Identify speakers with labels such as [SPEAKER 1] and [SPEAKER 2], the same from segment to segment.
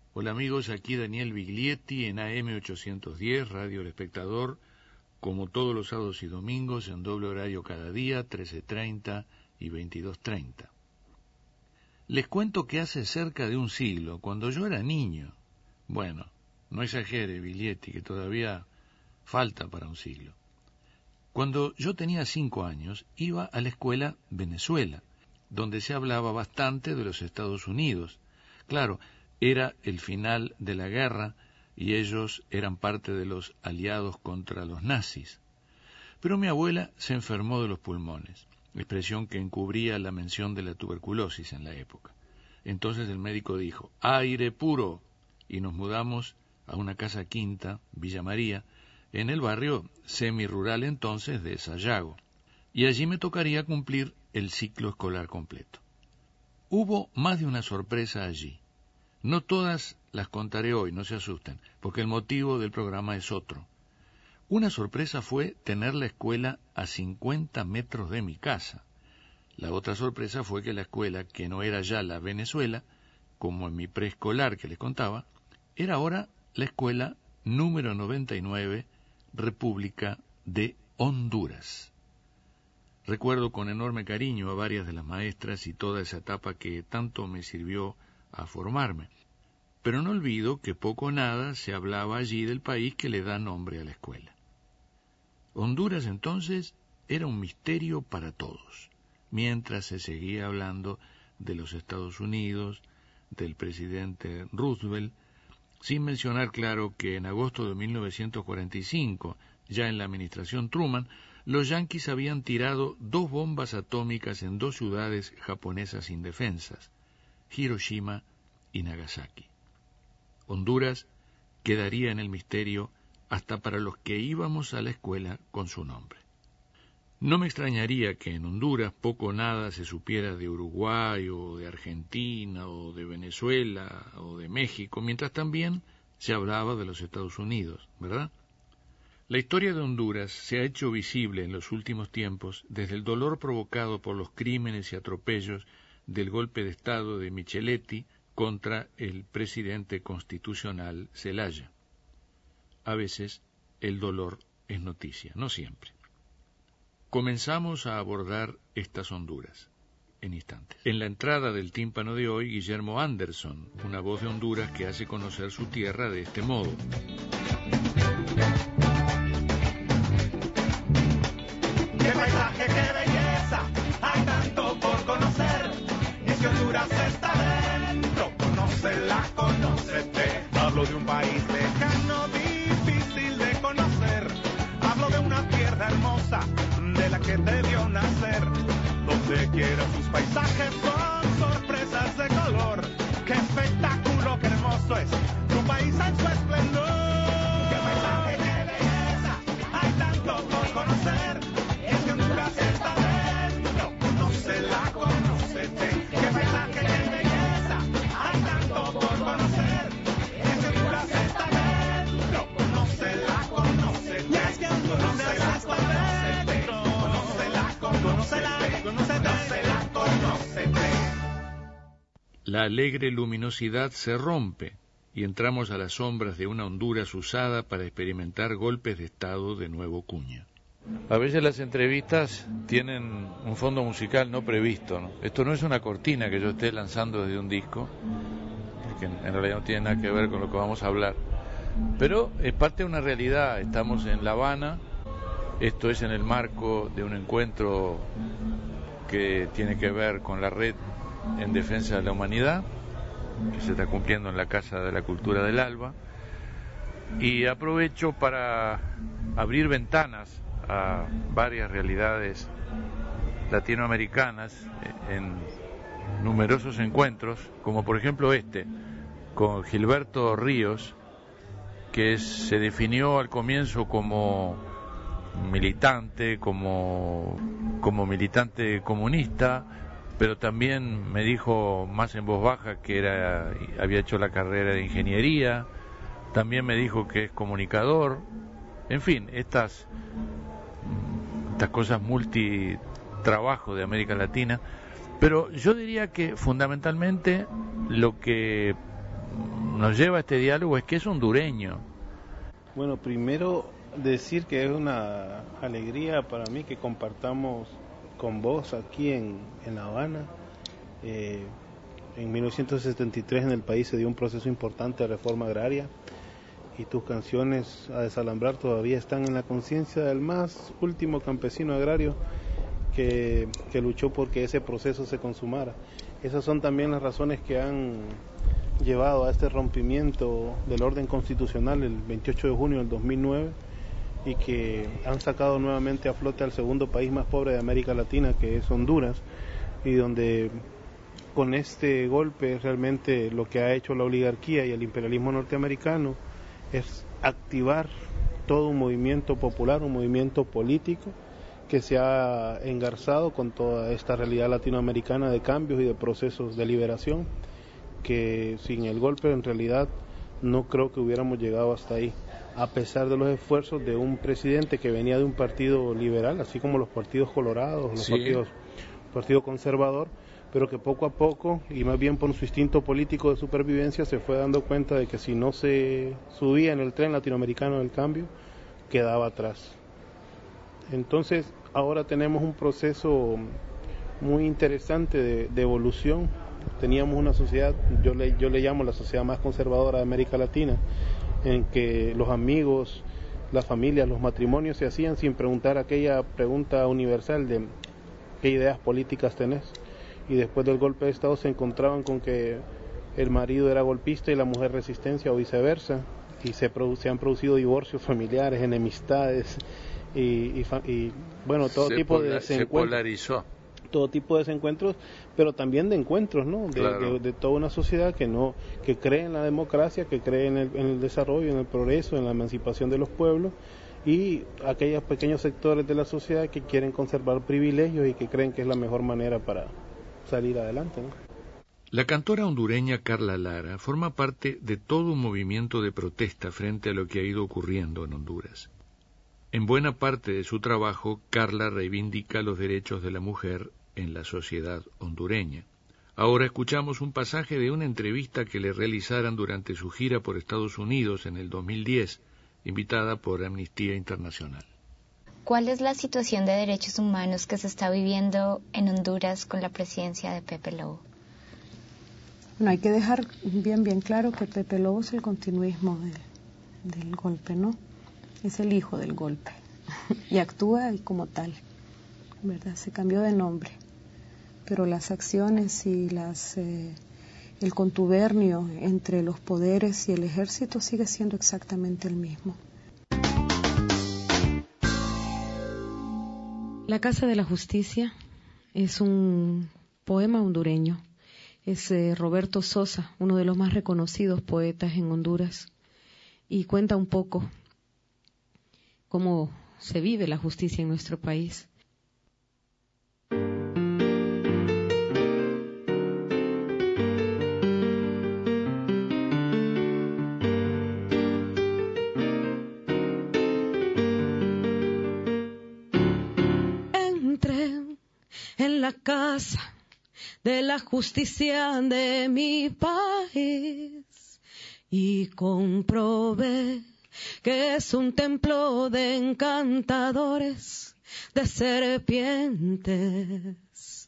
[SPEAKER 1] Hola amigos, aquí Daniel Biglietti en AM810, Radio El Espectador, como todos los sábados y domingos, en doble horario cada día, 13:30 y 22:30. Les cuento que hace cerca de un siglo, cuando yo era niño, bueno, no exagere Biglietti, que todavía falta para un siglo. Cuando yo tenía 5 años, iba a la escuela Venezuela, donde se hablaba bastante de los Estados Unidos. Claro, era el final de la guerra y ellos eran parte de los aliados contra los nazis. Pero mi abuela se enfermó de los pulmones, expresión que encubría la mención de la tuberculosis en la época. Entonces el médico dijo, ¡aire puro! Y nos mudamos a una casa quinta, Villa María, en el barrio semirural entonces de Sayago, y allí me tocaría cumplir el ciclo escolar completo. Hubo más de una sorpresa allí. No todas las contaré hoy, no se asusten, porque el motivo del programa es otro. Una sorpresa fue tener la escuela a 50 metros de mi casa. La otra sorpresa fue que la escuela, que no era ya la Venezuela, como en mi preescolar que les contaba, era ahora la escuela número 99, República de Honduras. Recuerdo con enorme cariño a varias de las maestras y toda esa etapa que tanto me sirvió a formarme. Pero no olvido que poco o nada se hablaba allí del país que le da nombre a la escuela. Honduras entonces era un misterio para todos, mientras se seguía hablando de los Estados Unidos, del presidente Roosevelt, sin mencionar, claro, que en agosto de 1945, ya en la administración Truman, los yanquis habían tirado 2 bombas atómicas en 2 ciudades japonesas indefensas, Hiroshima y Nagasaki. Honduras quedaría en el misterio hasta para los que íbamos a la escuela con su nombre. No me extrañaría que en Honduras poco o nada se supiera de Uruguay o de Argentina o de Venezuela o de México, mientras también se hablaba de los Estados Unidos, ¿verdad? La historia de Honduras se ha hecho visible en los últimos tiempos desde el dolor provocado por los crímenes y atropellos del golpe de Estado de Micheletti contra el presidente constitucional Zelaya. A veces el dolor es noticia, no siempre. Comenzamos a abordar estas Honduras en instantes. En la entrada del tímpano de hoy, Guillermo Anderson, una voz de Honduras que hace conocer su tierra de este modo.
[SPEAKER 2] ¡Qué paisaje, qué belleza! Hay tanto por conocer. Y es que Honduras está dentro. Conócela, conócete. Hablo de un país lejano, difícil de conocer. Hablo de una tierra hermosa, de la que te vio nacer. Donde quiera sus paisajes son sorpresas de color. ¡Qué espectáculo, qué hermoso es tu país en su esplendor! ¡Qué paisaje, qué belleza! Hay tanto por conocer. Es que Honduras está dentro. Conócela, conócete. ¡Qué paisaje, qué belleza! Hay tanto por conocer. Es que Honduras está dentro. Conócela, conócete. Y es que Honduras está dentro. Conócela, conócete. Conócela, conócete.
[SPEAKER 1] La alegre luminosidad se rompe y entramos a las sombras de una Honduras usada para experimentar golpes de Estado de nuevo cuño.
[SPEAKER 3] A veces las entrevistas tienen un fondo musical no previsto, ¿no? Esto no es una cortina que yo esté lanzando desde un disco, que en realidad no tiene nada que ver con lo que vamos a hablar, pero es parte de una realidad. Estamos en La Habana, esto es en el marco de un encuentro que tiene que ver con la Red en Defensa de la Humanidad, que se está cumpliendo en la Casa de la Cultura del Alba, y aprovecho para abrir ventanas a varias realidades latinoamericanas en numerosos encuentros, como por ejemplo este, con Gilberto Ríos, que se definió al comienzo como militante, como militante comunista, pero también me dijo más en voz baja que había hecho la carrera de ingeniería, también me dijo que es comunicador, en fin, estas cosas multitrabajo de América Latina, pero yo diría que fundamentalmente lo que nos lleva a este diálogo es que es hondureño.
[SPEAKER 4] Bueno, primero decir que es una alegría para mí que compartamos con vos aquí en La Habana. En 1973 en el país se dio un proceso importante de reforma agraria y tus canciones a desalambrar todavía están en la conciencia del más último campesino agrario que luchó porque ese proceso se consumara. Esas son también las razones que han llevado a este rompimiento del orden constitucional el 28 de junio del 2009 y que han sacado nuevamente a flote al segundo país más pobre de América Latina, que es Honduras, y donde con este golpe realmente lo que ha hecho la oligarquía y el imperialismo norteamericano es activar todo un movimiento popular, un movimiento político que se ha engarzado con toda esta realidad latinoamericana de cambios y de procesos de liberación, que sin el golpe en realidad no creo que hubiéramos llegado hasta ahí, a pesar de los esfuerzos de un presidente que venía de un partido liberal, así como los partidos colorados, los partido conservador, pero que poco a poco, y más bien por su instinto político de supervivencia, se fue dando cuenta de que si no se subía en el tren latinoamericano del cambio, quedaba atrás. Entonces, ahora tenemos un proceso muy interesante de evolución. Teníamos una sociedad, yo le llamo la sociedad más conservadora de América Latina, en que los amigos, las familias, los matrimonios se hacían sin preguntar aquella pregunta universal de ¿qué ideas políticas tenés? Y después del golpe de Estado se encontraban con que el marido era golpista y la mujer resistencia o viceversa, y se han producido divorcios familiares, enemistades y bueno, todo tipo de desencuentros.
[SPEAKER 3] Se polarizó.
[SPEAKER 4] Todo tipo de desencuentros, pero también de encuentros, ¿no? De toda una sociedad que cree en la democracia, que cree en el desarrollo, en el progreso, en la emancipación de los pueblos, y aquellos pequeños sectores de la sociedad que quieren conservar privilegios y que creen que es la mejor manera para salir adelante, ¿no?
[SPEAKER 1] La cantora hondureña Carla Lara forma parte de todo un movimiento de protesta frente a lo que ha ido ocurriendo en Honduras. En buena parte de su trabajo, Carla reivindica los derechos de la mujer en la sociedad hondureña. Ahora escuchamos un pasaje de una entrevista que le realizaran durante su gira por Estados Unidos en el 2010, invitada por Amnistía Internacional.
[SPEAKER 5] ¿Cuál es la situación de derechos humanos que se está viviendo en Honduras con la presidencia de Pepe Lobo?
[SPEAKER 6] Bueno, hay que dejar bien claro que Pepe Lobo es el continuismo del golpe, ¿no? Es el hijo del golpe y actúa como tal, ¿verdad? Se cambió de nombre, pero las acciones y el contubernio entre los poderes y el ejército sigue siendo exactamente el mismo. La Casa de la Justicia es un poema hondureño. Es Roberto Sosa, uno de los más reconocidos poetas en Honduras, y cuenta un poco cómo se vive la justicia en nuestro país. Entré en la casa de la justicia de mi país y comprobé que es un templo de encantadores, de serpientes.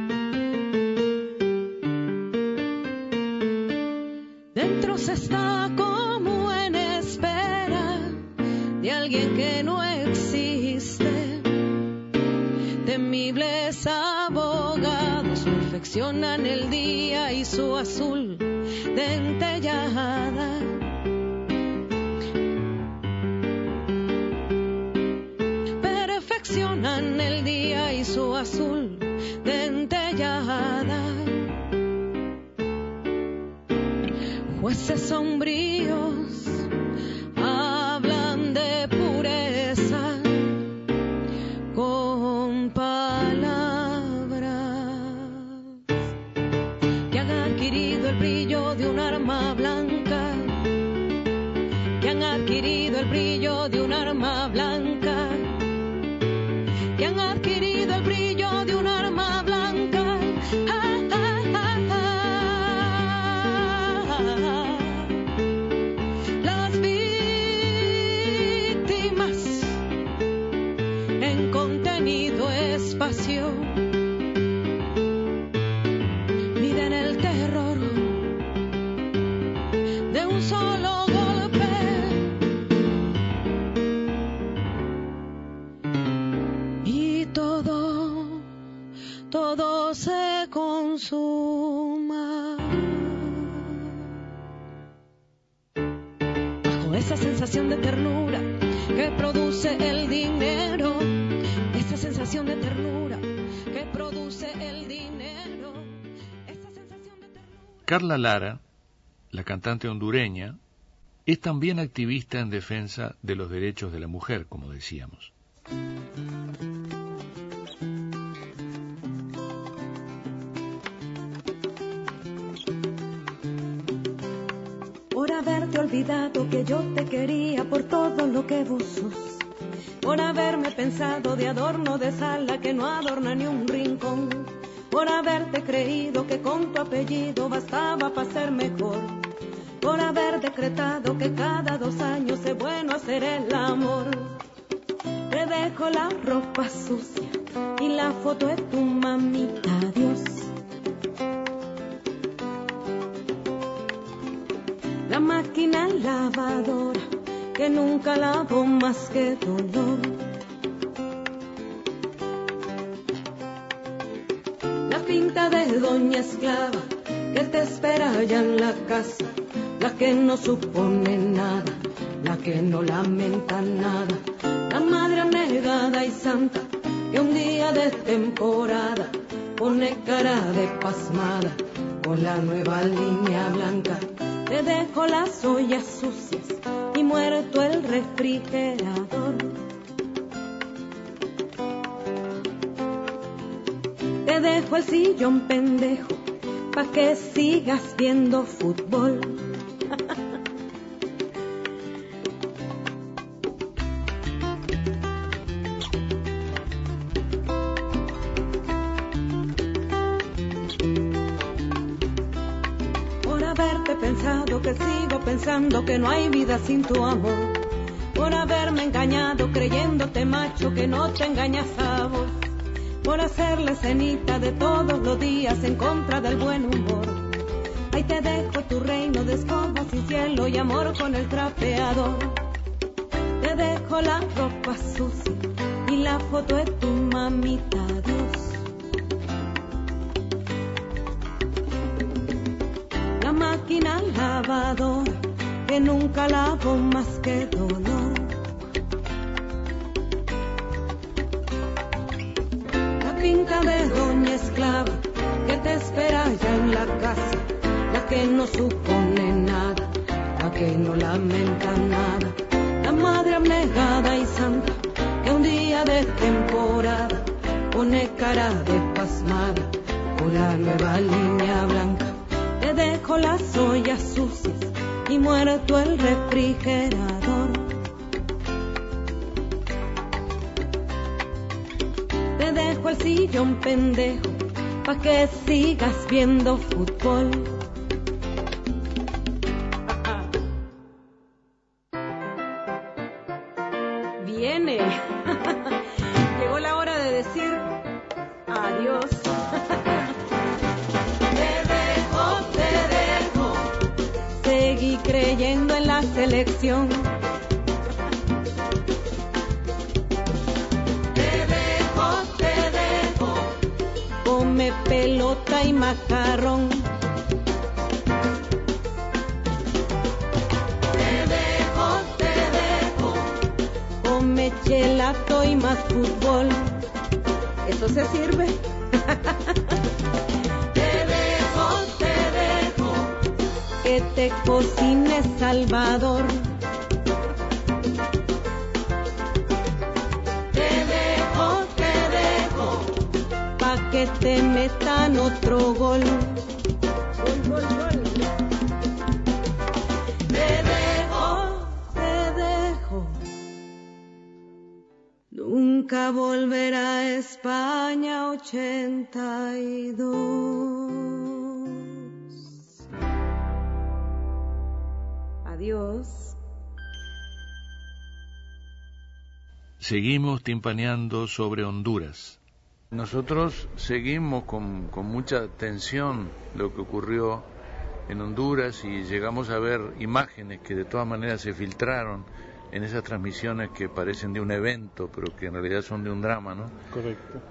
[SPEAKER 6] Dentro se está como en espera de alguien que no existe. Temibles abogados perfeccionan el día y su azul dentellada. Perfeccionan el día y su azul dentellada. Jueces sombríos hablan de pureza con palabras que han adquirido el brillo de un arma blanca, que han adquirido el brillo de un arma blanca, que han adquirido el brillo de un arma blanca.
[SPEAKER 7] de un solo golpe. Y todo se consuma. Bajo esa sensación de ternura que produce el dinero, esa sensación de ternura que produce el dinero, esa sensación de ternura.
[SPEAKER 1] Carla Lara, la cantante hondureña, es también activista en defensa de los derechos de la mujer, como decíamos.
[SPEAKER 7] Por haberte olvidado que yo te quería por todo lo que vos sos, por haberme pensado de adorno de sala que no adorna ni un rincón, por haberte creído que con tu apellido bastaba para ser mejor, por haber decretado que cada 2 años es bueno hacer el amor. Te dejo la ropa sucia y la foto de tu mamita, adiós. La máquina lavadora que nunca lavó más que dolor. La pinta de doña esclava que te espera allá en la casa, la que no supone nada, la que no lamenta nada, la madre abnegada y santa que un día de temporada pone cara de pasmada con la nueva línea blanca. Te dejo las ollas sucias y muerto el refrigerador. Te dejo el sillón pendejo pa' que sigas viendo fútbol. Que sigo pensando que no hay vida sin tu amor, por haberme engañado creyéndote macho que no te engañas a vos, por hacerle cenita de todos los días en contra del buen humor. Ahí te dejo tu reino de escobas y cielo y amor con el trapeador. Te dejo la ropa sucia y la foto de tu mamita, adiós. La máquina lavadora que nunca lavó más que dolor. La finca de doña esclava que te espera allá en la casa, la que no supone nada, la que no lamenta nada, la madre abnegada y santa que un día de temporada pone cara de pasmada con la nueva línea blanca. Te dejo las ollas sucias y muerto el refrigerador. Te dejo el sillón pendejo pa' que sigas viendo fútbol. Viene. Llegó la hora de decir adiós. Seguí creyendo en la selección. Te dejo, come pelota y macarrón. Te dejo, come gelato y más fútbol. ¿Eso se sirve? Que te cocine Salvador. Te dejo, pa' que te metan otro gol. Gol. Te dejo, nunca volverá a España 82. Adiós.
[SPEAKER 1] Seguimos timpaneando sobre Honduras.
[SPEAKER 3] Nosotros seguimos con mucha tensión lo que ocurrió en Honduras y llegamos a ver imágenes que de todas maneras se filtraron en esas transmisiones que parecen de un evento, pero que en realidad son de un drama, ¿no?
[SPEAKER 4] Correcto.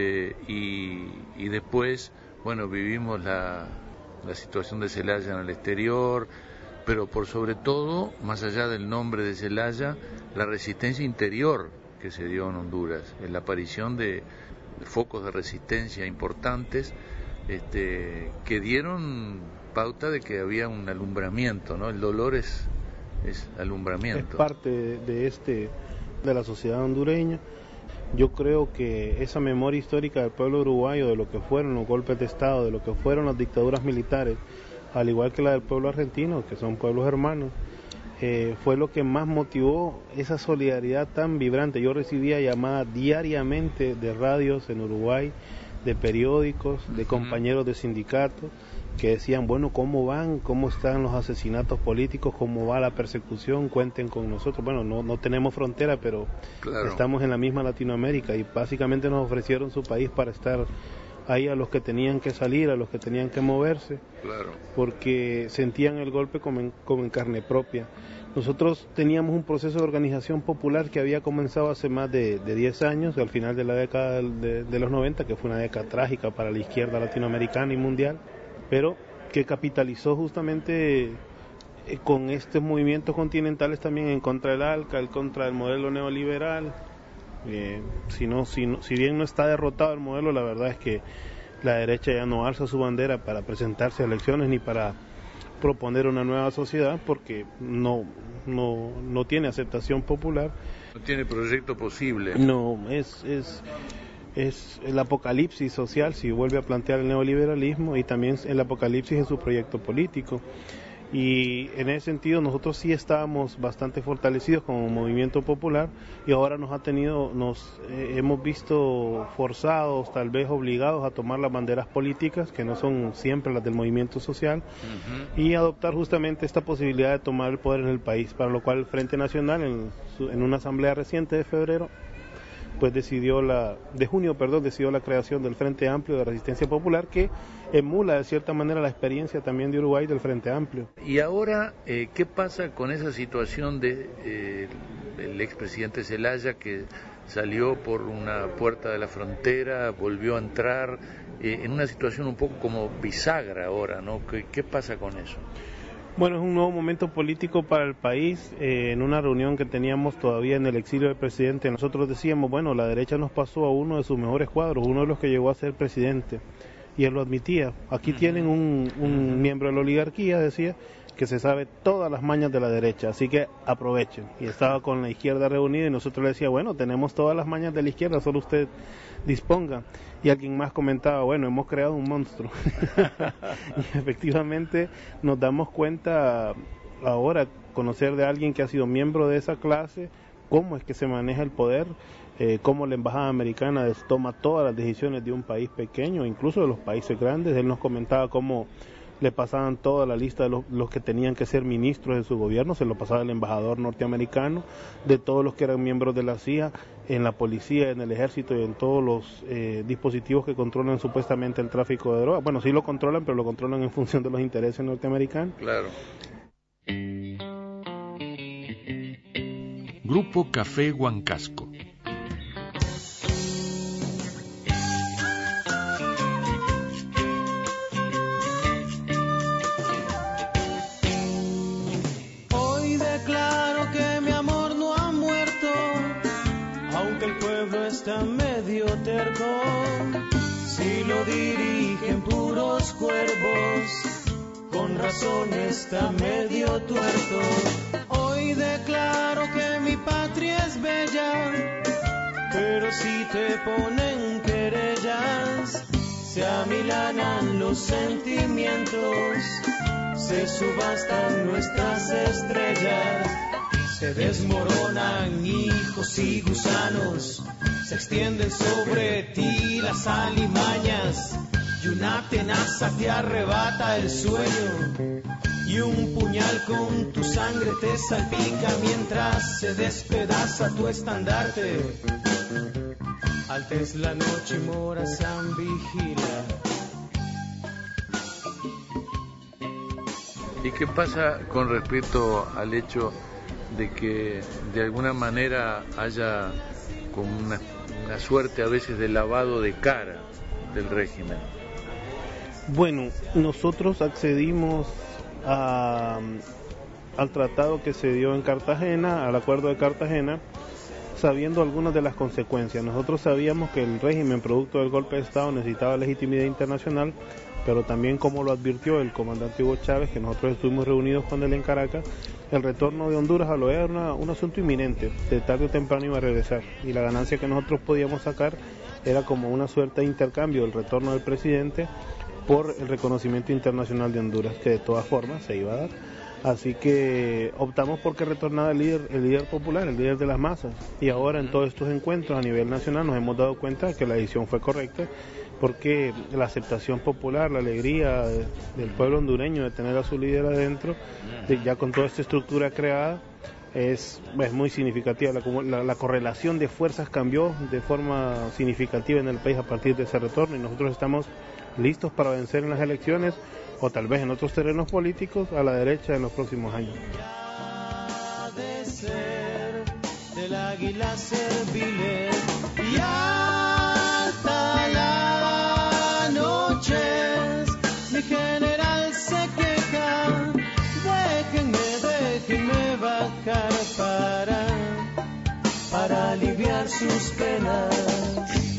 [SPEAKER 3] Y después, bueno, vivimos la situación de Zelaya en el exterior, pero por sobre todo, más allá del nombre de Zelaya, la resistencia interior que se dio en Honduras, en la aparición de focos de resistencia importantes, que dieron pauta de que había un alumbramiento, ¿no? El dolor es alumbramiento.
[SPEAKER 4] Es parte de la sociedad hondureña. Yo creo que esa memoria histórica del pueblo uruguayo, de lo que fueron los golpes de Estado, de lo que fueron las dictaduras militares, al igual que la del pueblo argentino, que son pueblos hermanos, fue lo que más motivó esa solidaridad tan vibrante. Yo recibía llamadas diariamente de radios en Uruguay, de periódicos, de compañeros de sindicatos, que decían, bueno, ¿cómo van? ¿Cómo están los asesinatos políticos? ¿Cómo va la persecución? Cuenten con nosotros. Bueno, no tenemos frontera, pero claro, estamos en la misma Latinoamérica y básicamente nos ofrecieron su país para estar ahí a los que tenían que salir, a los que tenían que moverse, claro, porque sentían el golpe como en carne propia. Nosotros teníamos un proceso de organización popular que había comenzado hace más de 10 años, al final de la década de los 90, que fue una década trágica para la izquierda latinoamericana y mundial, pero que capitalizó justamente con estos movimientos continentales también en contra del ALCA, en contra del modelo neoliberal. Si bien no está derrotado el modelo, la verdad es que la derecha ya no alza su bandera para presentarse a elecciones ni para proponer una nueva sociedad, porque no tiene aceptación popular.
[SPEAKER 3] No tiene proyecto posible.
[SPEAKER 4] No, es el apocalipsis social si vuelve a plantear el neoliberalismo, y también el apocalipsis en su proyecto político. Y en ese sentido nosotros sí estábamos bastante fortalecidos como movimiento popular, y ahora hemos visto forzados, tal vez obligados a tomar las banderas políticas, que no son siempre las del movimiento social, y adoptar justamente esta posibilidad de tomar el poder en el país, para lo cual el Frente Nacional en una asamblea reciente de febrero pues decidió la creación del Frente Amplio de Resistencia Popular, que emula de cierta manera la experiencia también de Uruguay del Frente Amplio.
[SPEAKER 3] Y ahora, ¿qué pasa con esa situación de el expresidente Zelaya, que salió por una puerta de la frontera, volvió a entrar en una situación un poco como bisagra ahora, ¿no? ¿Qué pasa con eso?
[SPEAKER 4] Bueno, es un nuevo momento político para el país. En una reunión que teníamos todavía en el exilio del presidente, nosotros decíamos, bueno, la derecha nos pasó a uno de sus mejores cuadros, uno de los que llegó a ser presidente, y él lo admitía. Aquí tienen un miembro de la oligarquía, decía, que se sabe todas las mañas de la derecha, así que aprovechen. Y estaba con la izquierda reunida y nosotros le decíamos, bueno, tenemos todas las mañas de la izquierda, solo usted disponga. Y alguien más comentaba, bueno, hemos creado un monstruo. Y efectivamente nos damos cuenta ahora, conocer de alguien que ha sido miembro de esa clase, cómo es que se maneja el poder, cómo la embajada americana toma todas las decisiones de un país pequeño, incluso de los países grandes. Él nos comentaba cómo le pasaban toda la lista de los que tenían que ser ministros de su gobierno, se lo pasaba el embajador norteamericano, de todos los que eran miembros de la CIA, en la policía, en el ejército y en todos los dispositivos que controlan supuestamente el tráfico de drogas. Bueno, sí lo controlan, pero lo controlan en función de los intereses norteamericanos.
[SPEAKER 3] Claro.
[SPEAKER 1] Grupo Café Huancasco.
[SPEAKER 8] Hoy declaro que mi amor no ha muerto, aunque el pueblo está medio terco. Si lo dirigen puros cuervos, con razón está medio tuerto. Hoy declaro que mi patria es bella, pero si te ponen querellas, se amilanan los sentimientos, se subastan nuestras estrellas, se desmoronan hijos y gusanos, se extienden sobre ti las alimañas, y una tenaza te arrebata el sueño, y un puñal con tu sangre te salpica mientras se despedaza tu estandarte. Alta es la noche y Morazán vigila.
[SPEAKER 3] ¿Y qué pasa con respecto al hecho de que de alguna manera haya como una suerte a veces de lavado de cara del régimen?
[SPEAKER 4] Bueno, nosotros accedimos al tratado que se dio en Cartagena, al acuerdo de Cartagena, sabiendo algunas de las consecuencias. Nosotros sabíamos que el régimen, producto del golpe de Estado, necesitaba legitimidad internacional, pero también, como lo advirtió el comandante Hugo Chávez, que nosotros estuvimos reunidos con él en Caracas, el retorno de Honduras a la OEA era un asunto inminente, de tarde o temprano iba a regresar, y la ganancia que nosotros podíamos sacar era como una suerte de intercambio, el retorno del presidente por el reconocimiento internacional de Honduras, que de todas formas se iba a dar. Así que optamos por que retornara el líder popular, el líder de las masas, y ahora en todos estos encuentros a nivel nacional nos hemos dado cuenta de que la decisión fue correcta, porque la aceptación popular, la alegría del pueblo hondureño de tener a su líder adentro, ya con toda esta estructura creada, es muy significativa. La correlación de fuerzas cambió de forma significativa en el país a partir de ese retorno, y nosotros estamos listos para vencer en las elecciones, o tal vez en otros terrenos políticos, a la derecha en los próximos años.
[SPEAKER 8] De ser del águila servile y hasta la noche mi general se queja, déjenme bajar para aliviar sus penas.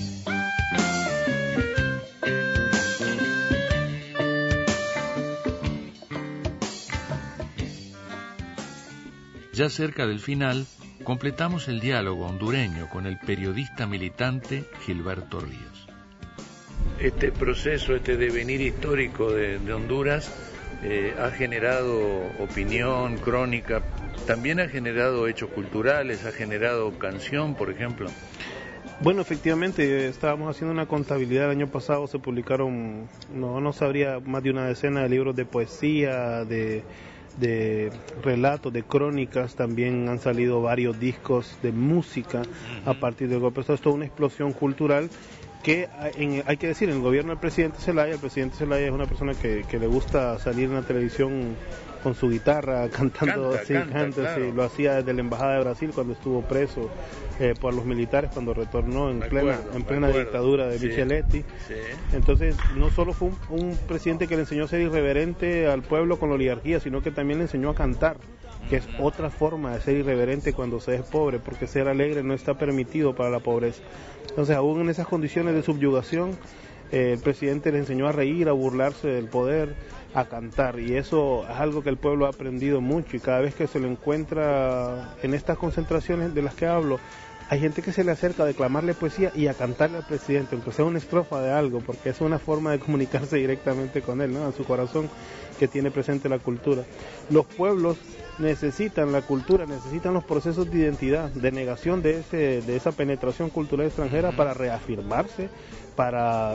[SPEAKER 1] Ya cerca del final, completamos el diálogo hondureño con el periodista militante Gilberto Ríos.
[SPEAKER 3] Este proceso, este devenir histórico de Honduras ha generado opinión, crónica, también ha generado hechos culturales, ha generado canción, por ejemplo.
[SPEAKER 4] Bueno, efectivamente, estábamos haciendo una contabilidad. El año pasado se publicaron, no sabría, más de una decena de libros de poesía, de relatos, de crónicas. También han salido varios discos de música a partir del golpe. Esto es toda una explosión cultural que hay que decir, en el gobierno del presidente Zelaya, el presidente Zelaya es una persona que le gusta salir en la televisión con su guitarra cantando, canta, sí, lo hacía desde la embajada de Brasil cuando estuvo preso por los militares, cuando retornó en plena dictadura de Micheletti. Sí. Entonces no solo fue un presidente que le enseñó a ser irreverente al pueblo con la oligarquía, sino que también le enseñó a cantar, que es otra forma de ser irreverente cuando se es pobre, porque ser alegre no está permitido para la pobreza. Entonces, aún en esas condiciones de subyugación, el presidente le enseñó a reír, a burlarse del poder, a cantar, y eso es algo que el pueblo ha aprendido mucho, y cada vez que se lo encuentra en estas concentraciones de las que hablo, hay gente que se le acerca a declamarle poesía y a cantarle al presidente, aunque sea una estrofa de algo, porque es una forma de comunicarse directamente con él, ¿no? En su corazón, que tiene presente la cultura. Los pueblos necesitan la cultura, necesitan los procesos de identidad, de negación de esa penetración cultural extranjera para reafirmarse, para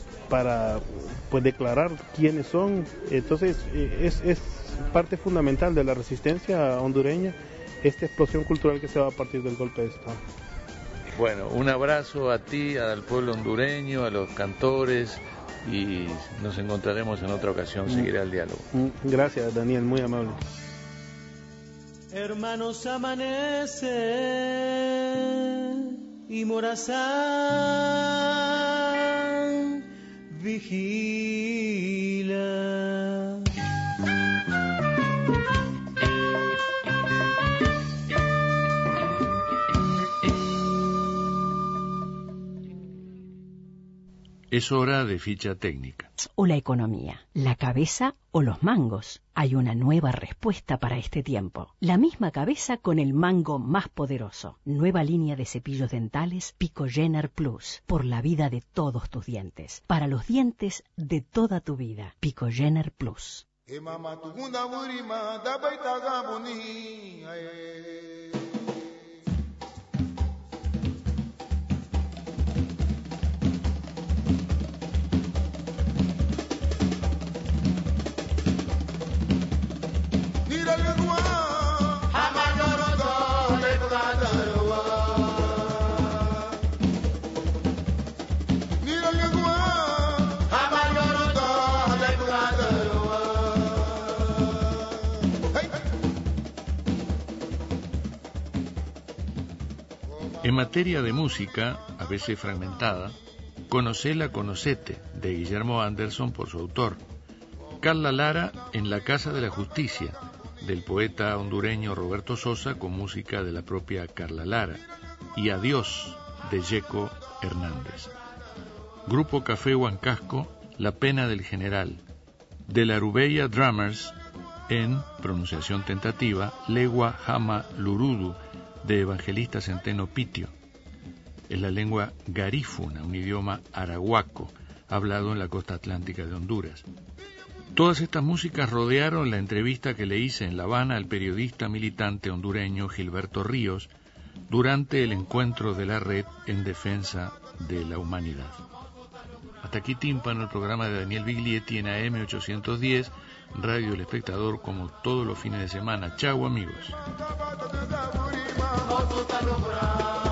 [SPEAKER 4] pues declarar quiénes son. Entonces es parte fundamental de la resistencia hondureña, esta explosión cultural que se va a partir del golpe de Estado.
[SPEAKER 3] Bueno, un abrazo a ti, al pueblo hondureño, a los cantores, y nos encontraremos en otra ocasión, seguirá el diálogo.
[SPEAKER 4] Gracias, Daniel, muy amable.
[SPEAKER 8] Hermanos, amanece y Morazán vigila.
[SPEAKER 1] Es hora de ficha técnica.
[SPEAKER 9] O la economía, la cabeza o los mangos. Hay una nueva respuesta para este tiempo. La misma cabeza con el mango más poderoso. Nueva línea de cepillos dentales Picogener Plus. Por la vida de todos tus dientes. Para los dientes de toda tu vida. Picogener Plus.
[SPEAKER 1] En materia de música, a veces fragmentada, Conocela, Conocete, de Guillermo Anderson por su autor. Carla Lara en La Casa de la Justicia, del poeta hondureño Roberto Sosa, con música de la propia Carla Lara. Y Adiós, de Yeco Hernández. Grupo Café Huancasco, La Pena del General. De la Arubeya Drummers, en pronunciación tentativa, Legua Jama Lurudu, de Evangelista Centeno Pitio. Es la lengua garífuna, un idioma arahuaco, hablado en la costa atlántica de Honduras. Todas estas músicas rodearon la entrevista que le hice en La Habana al periodista militante hondureño Gilberto Ríos durante el encuentro de la Red en Defensa de la Humanidad. Hasta aquí Tímpano, el programa de Daniel Biglietti en AM 810, Radio El Espectador, como todos los fines de semana. Chau, amigos.